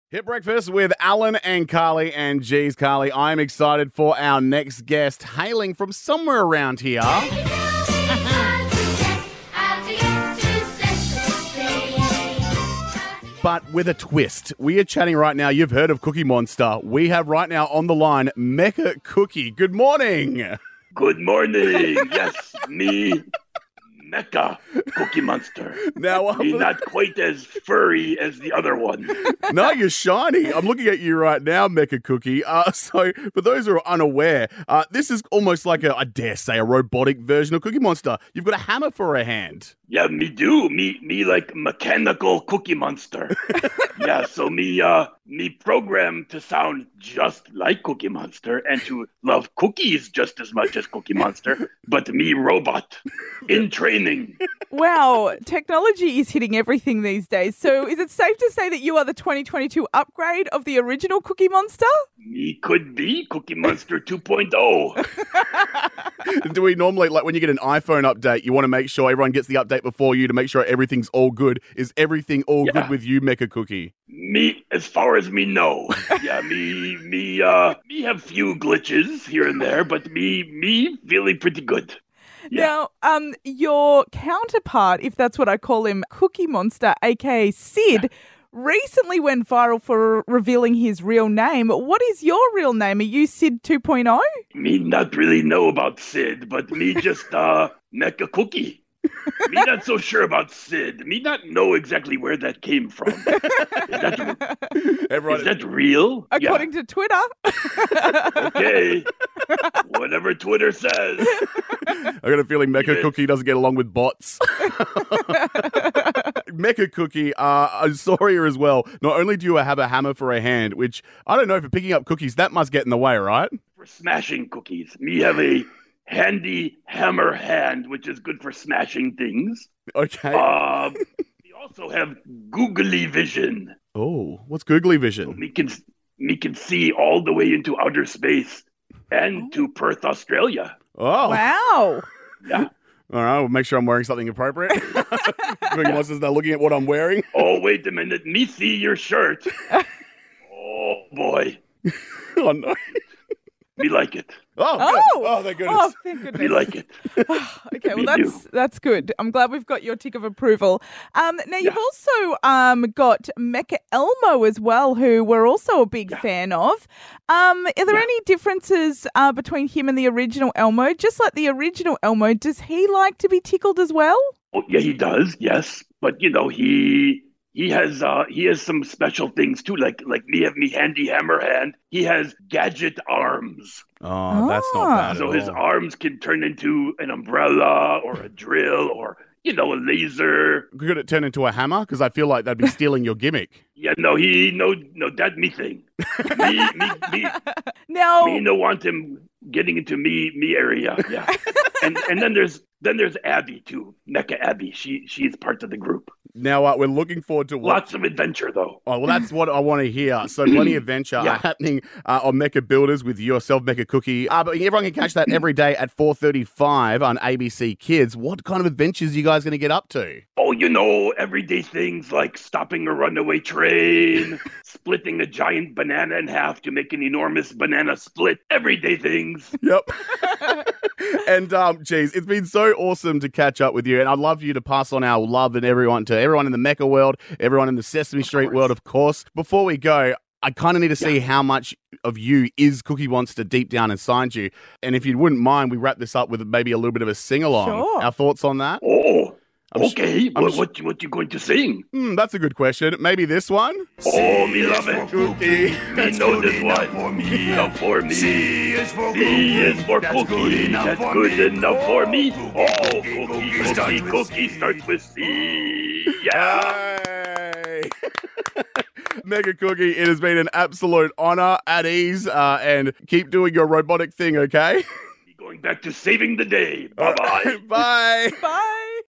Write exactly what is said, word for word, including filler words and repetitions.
Hit Breakfast with Alan and Carly. And geez, Carly, I'm excited for our next guest, hailing from somewhere around here. But with a twist. We are chatting right now. You've heard of Cookie Monster. We have right now on the line Mecha Cookie. Good morning. Good morning. Yes, me, Mecha Cookie Monster. Now, me not quite as furry as the other one. No, you're shiny. I'm looking at you right now, Mecha Cookie. Uh, so, for those who are unaware, uh, this is almost like a, I dare say, a robotic version of Cookie Monster. You've got a hammer for a hand. Yeah, me do. Me, me like mechanical Cookie Monster. Yeah, so me, uh, me programmed to sound just like Cookie Monster and to love cookies just as much as Cookie Monster, but me robot in training. Wow, technology is hitting everything these days. So is it safe to say that you are the twenty twenty-two upgrade of the original Cookie Monster? Me could be Cookie Monster two point oh. Do we normally, like when you get an iPhone update, you want to make sure everyone gets the update before you to make sure everything's all good? Is everything all Yeah. good with you, Mecha Cookie? Me, as far as me know. Yeah, me, me, uh, me have few glitches here and there, but me, me feeling pretty good. Yeah. Now, um, your counterpart, if that's what I call him, Cookie Monster, aka Sid, recently went viral for revealing his real name. What is your real name? Are you Sid two point oh? Me not really know about Sid, but me just, uh, Mecha Cookie. Me not so sure about Sid. Me not know exactly where that came from. Is that, Everyone, is that real? According to Twitter. Yeah. Okay. Whatever Twitter says. I got a feeling Mecha Yes. Cookie doesn't get along with bots. Mecha Cookie, uh, I'm sorry as well. Not only do you have a hammer for a hand, which, I don't know, for picking up cookies, that must get in the way, right? For smashing cookies. Me have a handy hammer hand, which is good for smashing things. Okay. Uh, we also have googly vision. Oh, what's googly So vision? me can me can see all the way into outer space and to Perth, Australia. Oh. Wow. Yeah. All right, we'll make sure I'm wearing something appropriate. Cookie Monster's now looking at what I'm wearing. Oh, wait a minute. Me see your shirt. Oh boy, Oh, no. me like it. Oh, Oh, good. Oh, thank goodness. Oh, thank goodness. Me like it. Okay, well Me that's too. that's good. I'm glad we've got your tick of approval. Um, now you've Yeah. also um got Mecha Elmo as well, who we're also a big Yeah. fan of. Um, are there Yeah. any differences uh, between him and the original Elmo? Just like the original Elmo, does he like to be tickled as well? Oh, yeah, he does. Yes, but you know he. He has uh he has some special things too, like like me have me handy hammer hand. He has gadget arms. Oh, that's not Ah. bad So at his all. arms can turn into an umbrella or a drill or, you know, a laser. Could it turn into a hammer? Because I feel like that'd be stealing your gimmick. Yeah, no, he, no, no, that me thing. Me, me, me, Now, me no want him getting into me, me area. Yeah. And and then there's, then there's Abby too. Mecha Abby. She, she's part of the group. Now, uh, we're looking forward to what... Lots of adventure though. Oh, well, that's what I want to hear. So plenty of adventure Yeah. happening uh, on Mecha Builders with yourself, Mecha Cookie. Uh, but everyone can catch that every day at four thirty-five on A B C Kids. What kind of adventures are you guys going to get up to? Oh, you know, everyday things like stopping a runaway train, splitting a giant banana in half to make an enormous banana split. Everyday things. Yep. And, um, geez, it's been so awesome to catch up with you. And I'd love you to pass on our love and everyone to everyone in the Mecha world, everyone in the Sesame Street course. world, of course. Before we go, I kind of need to see how much of you is Cookie Monster deep down inside you. And if you wouldn't mind, we wrap this up with maybe a little bit of a sing-along. Sure. Our thoughts on that? Oh, I'm sh- okay. I'm what, sh- what, what you going to sing? Hmm, that's a good question. Maybe this one? Oh, me love it. Cookie. Me know this one. For me. Enough for me. C is for C is for cookie. That's good enough for me. Oh, cookie, cookie, cookie starts with C. Yeah. Hey. Mecha Cookie, it has been an absolute honor, at ease, uh, and keep doing your robotic thing, okay? Going back to saving the day. Bye-bye. Bye. bye.